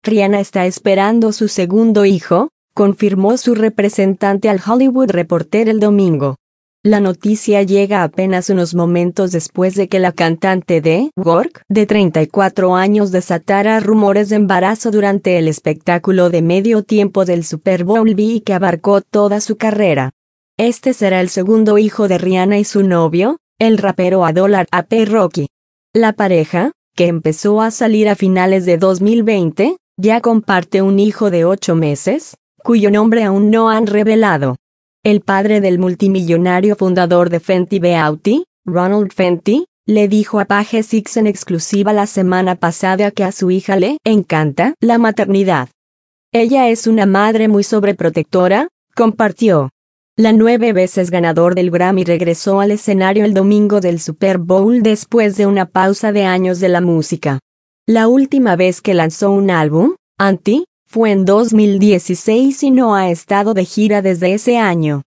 Rihanna está esperando su segundo hijo, confirmó su representante al Hollywood Reporter el domingo. La noticia llega apenas unos momentos después de que la cantante de Work, de 34 años, desatara rumores de embarazo durante el espectáculo de medio tiempo del Super Bowl V que abarcó toda su carrera. Este será el segundo hijo de Rihanna y su novio, el rapero A$AP Rocky. La pareja, que empezó a salir a finales de 2020, ya comparte un hijo de 8 meses, cuyo nombre aún no han revelado. El padre del multimillonario fundador de Fenty Beauty, Ronald Fenty, le dijo a Page Six en exclusiva la semana pasada que a su hija le encanta la maternidad. Ella es una madre muy sobreprotectora, compartió. La 9 veces ganador del Grammy regresó al escenario el domingo del Super Bowl después de una pausa de años de la música. La última vez que lanzó un álbum, Anti, fue en 2016 y no ha estado de gira desde ese año.